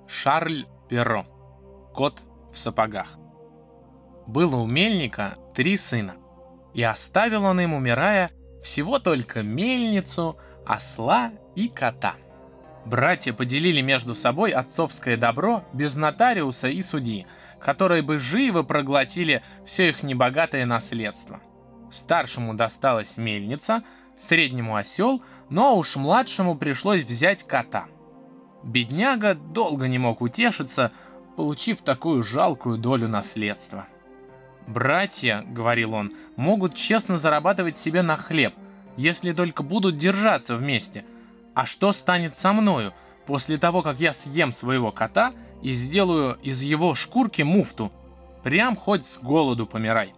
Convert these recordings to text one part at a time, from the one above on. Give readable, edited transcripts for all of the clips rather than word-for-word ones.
Шарль Перро. Кот в сапогах. Было у мельника 3 сына, и оставил он им, умирая, всего только мельницу, осла и кота. Братья поделили между собой отцовское добро без нотариуса и судьи, которые бы живо проглотили все их небогатое наследство. Старшему досталась мельница, среднему осел, но уж младшему пришлось взять кота. Бедняга долго не мог утешиться, получив такую жалкую долю наследства. «Братья, — говорил он, — могут честно зарабатывать себе на хлеб, если только будут держаться вместе. А что станет со мною после того, как я съем своего кота и сделаю из его шкурки муфту? Прям хоть с голоду помирай».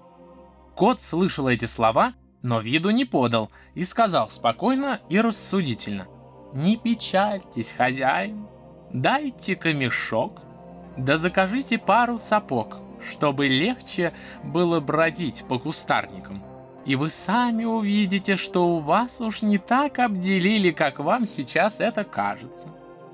Кот слышал эти слова, но виду не подал и сказал спокойно и рассудительно: «Не печальтесь, хозяин, дайте-ка мешок, да закажите пару сапог, чтобы легче было бродить по кустарникам. И вы сами увидите, что у вас уж не так обделили, как вам сейчас это кажется».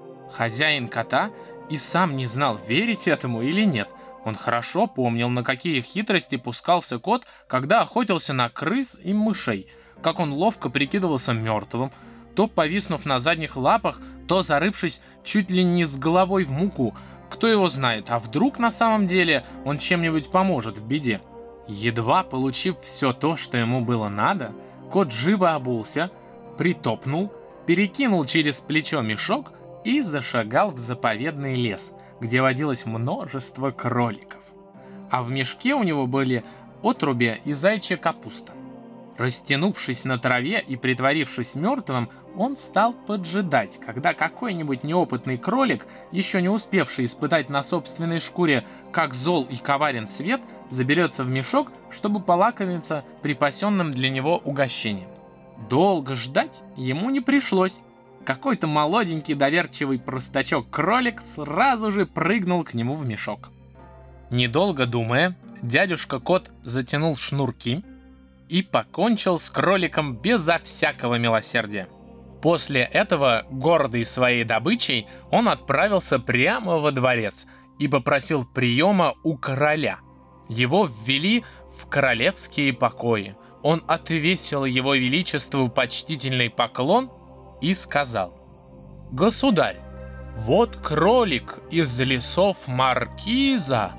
Хозяин кота и сам не знал, верить этому или нет. Он хорошо помнил, на какие хитрости пускался кот, когда охотился на крыс и мышей, как он ловко прикидывался мертвым, то повиснув на задних лапах, то зарывшись чуть ли не с головой в муку. Кто его знает, а вдруг на самом деле он чем-нибудь поможет в беде? Едва получив все то, что ему было надо, кот живо обулся, притопнул, перекинул через плечо мешок и зашагал в заповедный лес, где водилось множество кроликов. А в мешке у него были отруби и зайчья капуста. Растянувшись на траве и притворившись мертвым, он стал поджидать, когда какой-нибудь неопытный кролик, еще не успевший испытать на собственной шкуре, как зол и коварен свет, заберется в мешок, чтобы полакомиться припасенным для него угощением. Долго ждать ему не пришлось. Какой-то молоденький доверчивый простачок-кролик сразу же прыгнул к нему в мешок. Недолго думая, дядюшка кот затянул шнурки и покончил с кроликом безо всякого милосердия. После этого, гордый своей добычей, он отправился прямо во дворец и попросил приема у короля. Его ввели в королевские покои. Он отвесил его величеству почтительный поклон и сказал: «Государь, вот кролик из лесов маркиза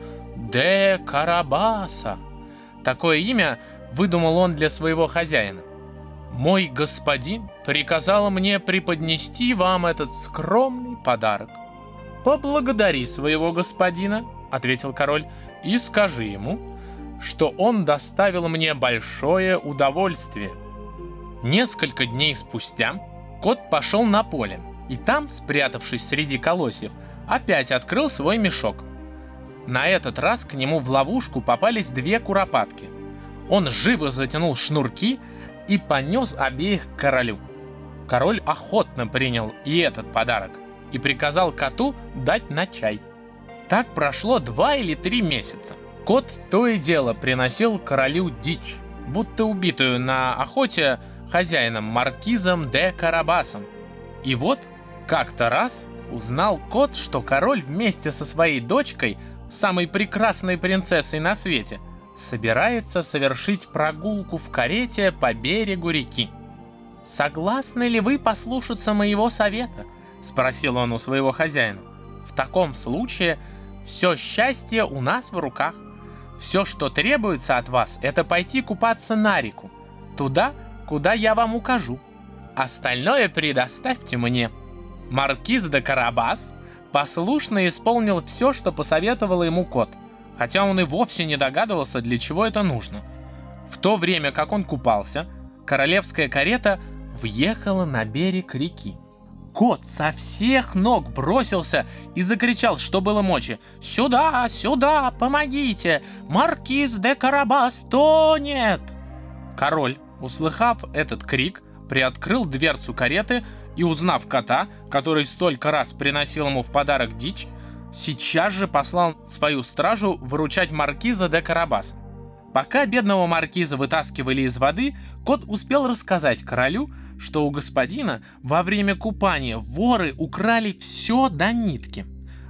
де Карабаса». Такое имя выдумал он для своего хозяина. «Мой господин приказал мне преподнести вам этот скромный подарок». «Поблагодари своего господина, — ответил король, — и скажи ему, что он доставил мне большое удовольствие». Несколько дней спустя кот пошел на поле, и там, спрятавшись среди колосьев, опять открыл свой мешок. На этот раз к нему в ловушку попались 2 куропатки. Он живо затянул шнурки и понес обеих к королю. Король охотно принял и этот подарок и приказал коту дать на чай. Так прошло 2 или 3 месяца. Кот то и дело приносил королю дичь, будто убитую на охоте хозяином маркизом де Карабасом. И вот как-то раз узнал кот, что король вместе со своей дочкой, самой прекрасной принцессой на свете, собирается совершить прогулку в карете по берегу реки. «Согласны ли вы послушаться моего совета?» — спросил он у своего хозяина. «В таком случае все счастье у нас в руках. Все, что требуется от вас, это пойти купаться на реку, туда, куда я вам укажу. Остальное предоставьте мне». Маркиз де Карабас послушно исполнил все, что посоветовал ему кот, хотя он и вовсе не догадывался, для чего это нужно. В то время, как он купался, королевская карета въехала на берег реки. Кот со всех ног бросился и закричал, что было мочи: «Сюда, сюда, помогите! Маркиз де Карабас тонет!» Король, услыхав этот крик, приоткрыл дверцу кареты и, узнав кота, который столько раз приносил ему в подарок дичь, сейчас же послал свою стражу выручать маркиза де Карабаса. Пока бедного маркиза вытаскивали из воды, кот успел рассказать королю, что у господина во время купания воры украли все до нитки.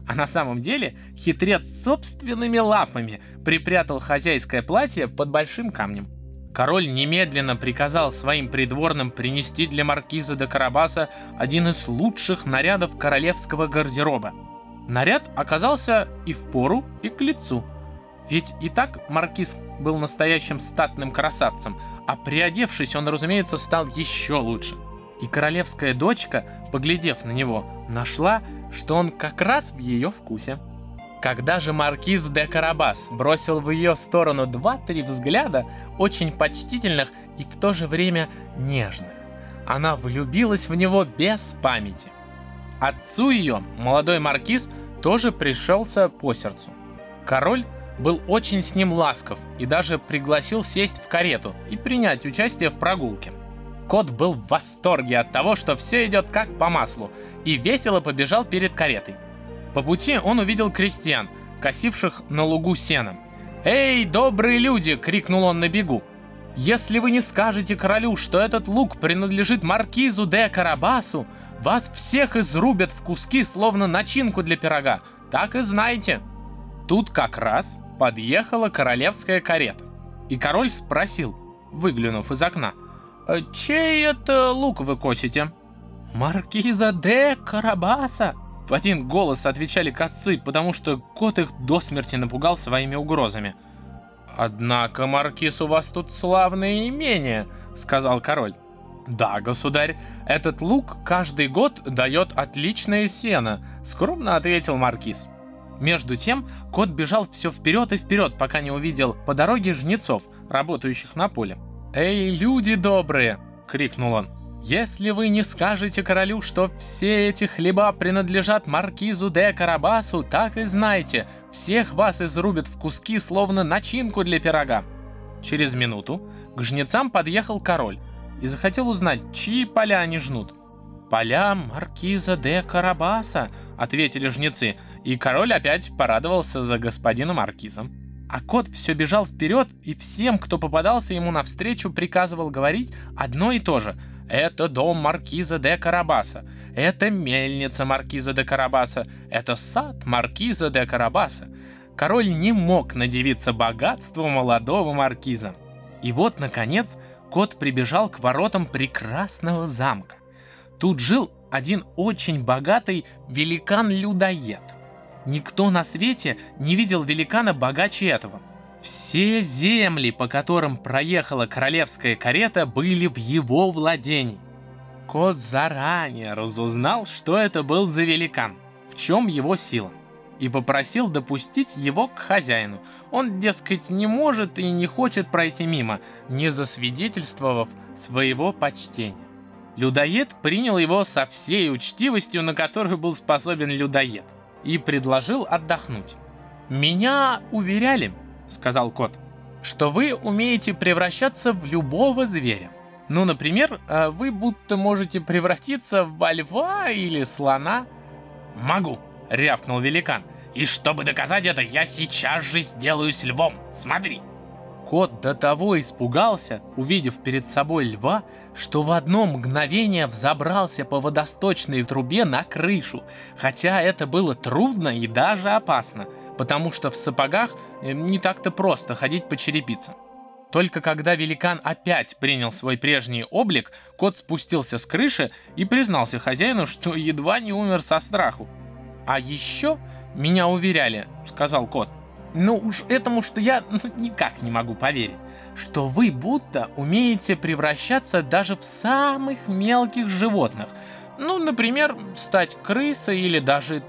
А на самом деле хитрец собственными лапами припрятал хозяйское платье под большим камнем. Король немедленно приказал своим придворным принести для маркиза де Карабаса один из лучших нарядов королевского гардероба. Наряд оказался и в пору, и к лицу. Ведь и так маркиз был настоящим статным красавцем, а приодевшись, он, разумеется, стал еще лучше. И королевская дочка, поглядев на него, нашла, что он как раз в ее вкусе. Когда же маркиз де Карабас бросил в ее сторону 2-3 взгляда, очень почтительных и в то же время нежных, она влюбилась в него без памяти. Отцу ее, молодой маркиз, тоже пришелся по сердцу. Король был очень с ним ласков и даже пригласил сесть в карету и принять участие в прогулке. Кот был в восторге от того, что все идет как по маслу, и весело побежал перед каретой. По пути он увидел крестьян, косивших на лугу сеном. «Эй, добрые люди!» — крикнул он на бегу. «Если вы не скажете королю, что этот луг принадлежит маркизу де Карабасу, вас всех изрубят в куски, словно начинку для пирога. Так и знайте». Тут как раз подъехала королевская карета, и король спросил, выглянув из окна: «Чей это лук вы косите?» «Маркиза де Карабаса!» В один голос отвечали косцы, потому что кот их до смерти напугал своими угрозами. «Однако, маркиз, у вас тут славное имение», — сказал король. «Да, государь, этот луг каждый год дает отличное сено», — скромно ответил маркиз. Между тем, кот бежал все вперед и вперед, пока не увидел по дороге жнецов, работающих на поле. «Эй, люди добрые!» — крикнул он. «Если вы не скажете королю, что все эти хлеба принадлежат маркизу де Карабасу, так и знайте, всех вас изрубят в куски, словно начинку для пирога». Через минуту к жнецам подъехал король и захотел узнать, чьи поля они жнут. «Поля маркиза де Карабаса», — ответили жнецы, и король опять порадовался за господина маркизом. А кот все бежал вперед и всем, кто попадался ему навстречу, приказывал говорить одно и то же: «Это дом маркиза де Карабаса, это мельница маркиза де Карабаса, это сад маркиза де Карабаса». Король не мог надивиться богатству молодого маркиза. И вот, наконец, кот прибежал к воротам прекрасного замка. Тут жил один очень богатый великан-людоед. Никто на свете не видел великана богаче этого. Все земли, по которым проехала королевская карета, были в его владении. Кот заранее разузнал, что это был за великан, в чем его сила, и попросил допустить его к хозяину. Он, дескать, не может и не хочет пройти мимо, не засвидетельствовав своего почтения. Людоед принял его со всей учтивостью, на которую был способен людоед, и предложил отдохнуть. «Меня уверяли, — сказал кот, — что вы умеете превращаться в любого зверя. Ну, например, вы будто можете превратиться в льва или слона». «Могу, — рявкнул великан, — и чтобы доказать это, я сейчас же сделаюсь львом. Смотри!» Кот до того испугался, увидев перед собой льва, что в одно мгновение взобрался по водосточной трубе на крышу, хотя это было трудно и даже опасно, потому что в сапогах не так-то просто ходить по черепице. Только когда великан опять принял свой прежний облик, кот спустился с крыши и признался хозяину, что едва не умер со страху. «А еще меня уверяли, — сказал кот, — ну уж этому, что я никак не могу поверить, что вы будто умеете превращаться даже в самых мелких животных. Ну, например, стать крысой или даже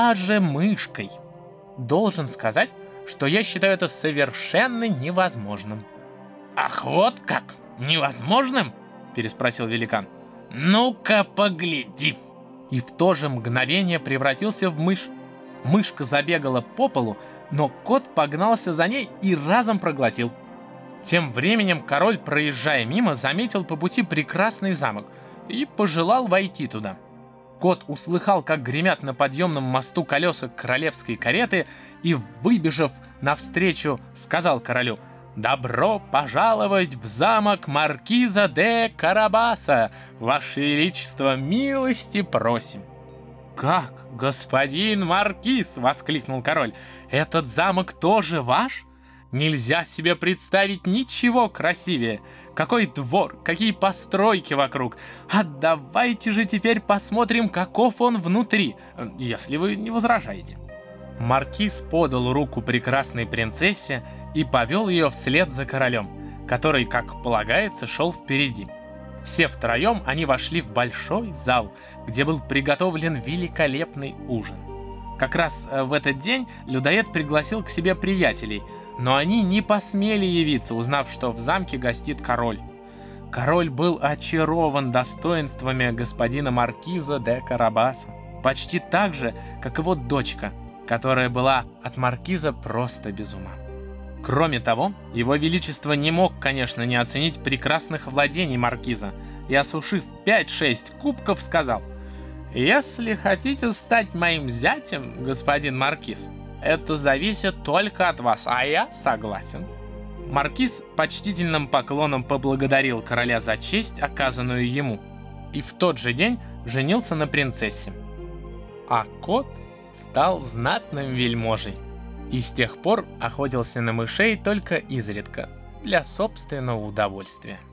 мышкой. Должен сказать, что я считаю это совершенно невозможным». «Ах, вот как? Невозможным?» — переспросил великан. «Ну-ка, погляди!» И в то же мгновение превратился в мышь. Мышка забегала по полу, но кот погнался за ней и разом проглотил. Тем временем король, проезжая мимо, заметил по пути прекрасный замок и пожелал войти туда. Кот услыхал, как гремят на подъемном мосту колеса королевской кареты, и, выбежав навстречу, сказал королю: «Добро пожаловать в замок маркиза де Карабаса! Ваше Величество, милости просим!» «Как, господин маркиз!» — воскликнул король. «Этот замок тоже ваш? Нельзя себе представить ничего красивее. Какой двор, какие постройки вокруг. А давайте же теперь посмотрим, каков он внутри, если вы не возражаете». Маркиз подал руку прекрасной принцессе и повел ее вслед за королем, который, как полагается, шел впереди. Все втроем они вошли в большой зал, где был приготовлен великолепный ужин. Как раз в этот день людоед пригласил к себе приятелей, но они не посмели явиться, узнав, что в замке гостит король. Король был очарован достоинствами господина маркиза де Карабаса, почти так же, как его дочка, которая была от маркиза просто без ума. Кроме того, его величество не мог, конечно, не оценить прекрасных владений маркиза и, осушив 5-6 кубков, сказал: «Если хотите стать моим зятем, господин маркиз, это зависит только от вас, а я согласен». Маркиз почтительным поклоном поблагодарил короля за честь, оказанную ему, и в тот же день женился на принцессе. А кот стал знатным вельможей и с тех пор охотился на мышей только изредка, для собственного удовольствия.